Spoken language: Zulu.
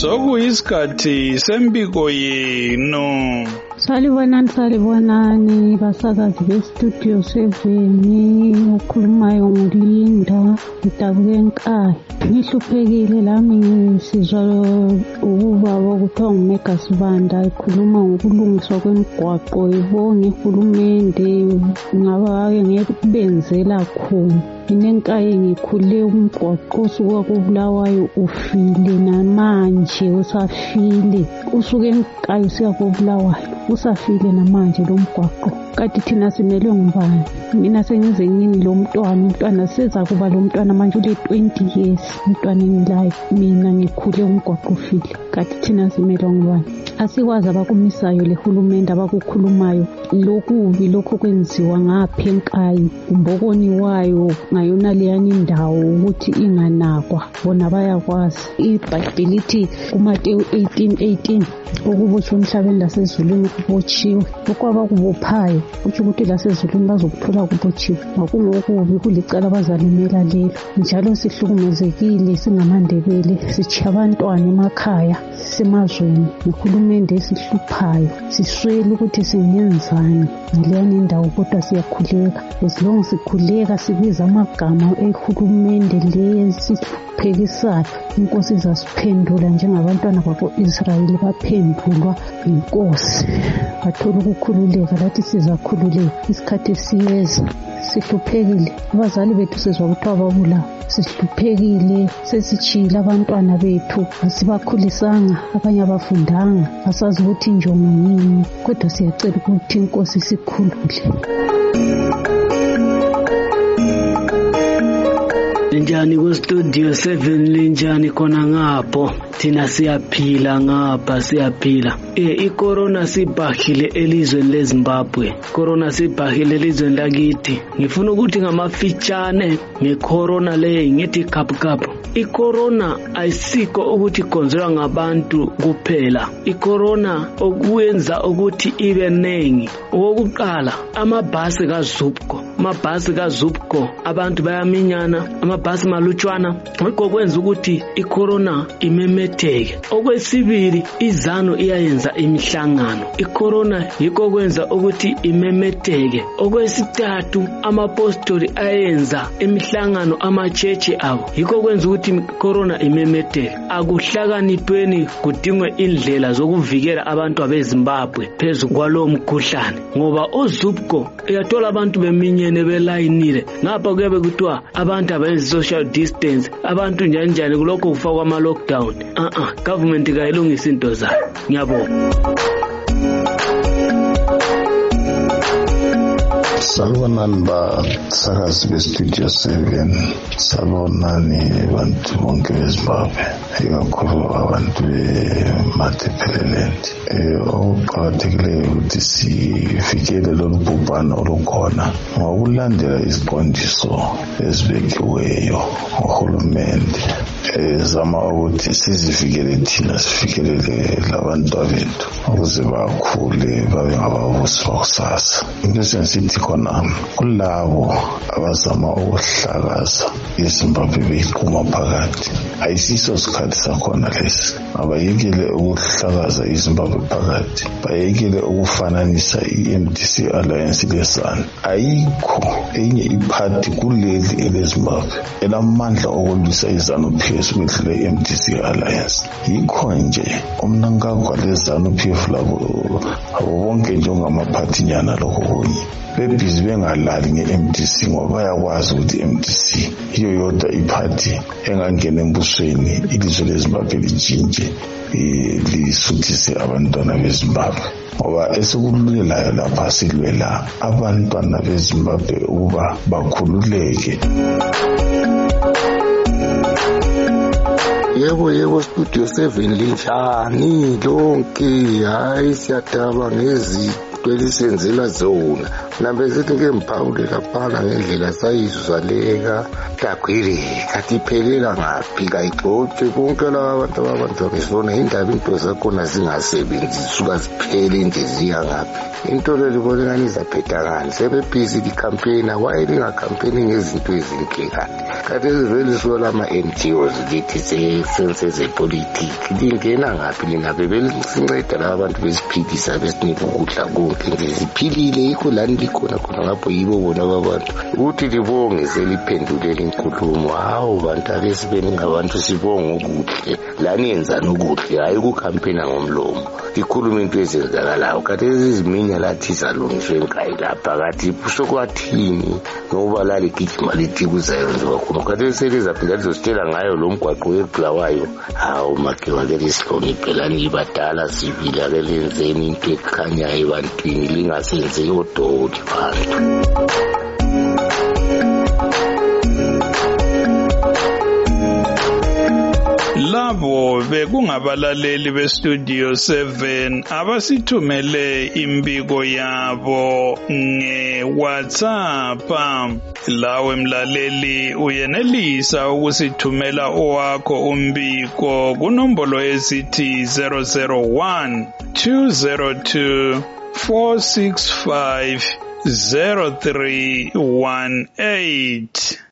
Sokuyisikhathi sembiko yenu. Salibonani basakazi bestudio 7 ukhulumayo nguLinda Dabuke enkaya. Ngihluphekile lami ngisizwa ubaba kuthiwa nguMega Sibanda ekhuluma ngokulungiswa kwemigwaqo. Ibonge uhulumende ngabake ngekubenzela khona. Nginenkaye ngikhule umgwaqo usuka kuBulawayo ufile namanje usafile. Usuke enkaye usiya kuBulawayo usafile namanje lo mgwaqo. Kanti thina simelwe ngubani? Mina sengize ngini lo umntwana seza kuba lo mntwana manje ule 20 years. Umntwana engilayo mina ngikhule umgwaqo ufile. Kanti thina simelwe ngubani? Asikwazi abakumisayo lehulumende abakukhulumayo lokubi lokho kwenziwa ngapha enkayi umbokoni wayo ngayona leyani indawo ukuthi inganakwa. Bona bayakwazi iBhayibheli lithi kuMateyu 18:18 ukubotshwa emhlabeni lasezulwini kubotshiwe. Okwabakubophayo utsho ukuthi lasezulwini bazokuthola kubotshiwe. Makungokubi kulicala abazalimela lelo. Njalo sihlukumezekile singamandebele sichiya abantwana emakhaya semazweni nohulumende esihluphayo. Siswele ukuthi singenzani ngaleyani indawo kodwa siyakhuleka. Esilongo sikhuleka sibiza amagama ehulumende lesihluphekisa. Inkosi izasiphendula njengabantwana bako-Israyeli baphendulwa inkosi. Bathola ukukhululeka lathi sizakhululeka. Isikhathi siyeza sihluphekile. Abazali bethu sizwa kuthiwa babulawa. Sihluphekile sesichila abantwana bethu asibakhulisanga abanye abafundanga asazi ukuthi injongo yini kodwa siyacela ukuthi inkosi sikhulule. Linjani ku studio 7 linjani khona ngapho thina siyaphila ngapha siyaphila. iCorona sibhahile elizweni leZimbabwe. Corona sibhahile elizweni lakithi. Ngifuna ukuthi ngamafitshane ngeCorona le ngithi kapkapu. iCorona ayisikho ukuthi igonzwa ngabantu kuphela. iCorona okuyenza ukuthi ibe nengi. Okokuqala amabhasi kaZupco abantu bayaminyana amabhasi malutshwana ngikho kwenza ukuthi iCorona imemetheke. Okwesibili izanu iyayenza imihlangano. iCorona yikho kwenza ukuthi imemetheke. Okwesithathu amapostoli ayenza imihlangano amachechi abo. Yikho kwenza ukuthi iCorona imemetheke. Akuhlakanipeni kudingwe indlela zokuvikela abantu abeZimbabwe phezu kwalo mkhuhlane ngoba oZupco uyathola abantu beminyene belayinile ngapha kuyabe kuthiwa abantu abenza social distance abantu njani kulokho kufakwa ama lockdown. Government kayilungisa into zayo. Ngiyabonga. Salibonani basakazi bestudio 7. Salibonani bantu bonke beZimbabwe ikakhulu abantu beMatabeleland. Okuqakathekileyo ukuthi sivikele lolu bhubhane olukhona ngokulandela iziqondiso ezibekiweyo nguhulumende. Zama ukuthi sizivikele thina sivikelele labantu bethu ukuze bakhule babe ngababusi bakusasa. Into sensithi khona kulabo abazama ukuhlakaza iZimbabwe beyiqhuma phakathi. Ayisiso sikhathi sakhona lesi. Abayekele ukuhlakaza iZimbabwe phakathi. Bayekele ukufananisa iMDC Alliance lesana. Ayikho enye iphathi kuleli eleZimbabwe elamandla okulwisa iZANU-PF kwedlula iMDC Alliance. Yikho nje umnankagwa leZANU-PF labo bonke njengamaphathi nyana lokho kunye bebhizi bengalali ngeMDC ngoba bayakwazi ukuthi iMDC iyo yodwa iphathi engangena embusweni ilizwe leZimbabwe lijinje lisuthise abantwana beZimbabwe ngoba esikululelayo lapha silwela abantwana beZimbabwe ukuba bakhululeke. Yebo studio 7 linjani lonke. Hayi siyadaba ngezinto elisenzela zona. Nambe sithi ngempawulela phana ngendlela sayizwaleka Dagwiri kathi iphelela ngaphi kayixoxe konke laba abantu besibona indaba into zakhona zingasebenzi suka ziphele nje ziya ngaphi into le libona ngani izaphetha ngani sebebhizi di-campaign wayelinga-campaign ngezinto ezinhle kanti ezivele sola ama-NGOs lithi sense zepolitiki lingena ngaphi lingabe belisinceda laba bantu besiphilisa besinika ukudla konke nje ziphilile yikho lani likhona khona ngapho yibo bona babantu ukuthi libonge seliphendulele inkulumo hawu bantu ake sibe ngabantu sibonge okuhle lani yenzani okuhle hayi ukukhampena ngomlomo ikhuluma into ezenzakalayo kanti eziziminya lathi zalungiswe ngayi lapha kathi sokwathini ngoba lali gijima lithi kuzayonziwa khona kanti selizaphinda lizositshela ngayo lo mgwaqo webulawayo hawu makewa ke lisihloniphe lani libadala sibili ake lenzeni into ekhanyayo ebantwini lingasenze odoli bantu. Labo bekungabalaleli beStudio 7 abasithumele imbiko yabo ngeWhatsApp. Lawe mlaleli uyenelisa ukusithumela owakho umbiko kunombolo esithi 001 202 465 0318.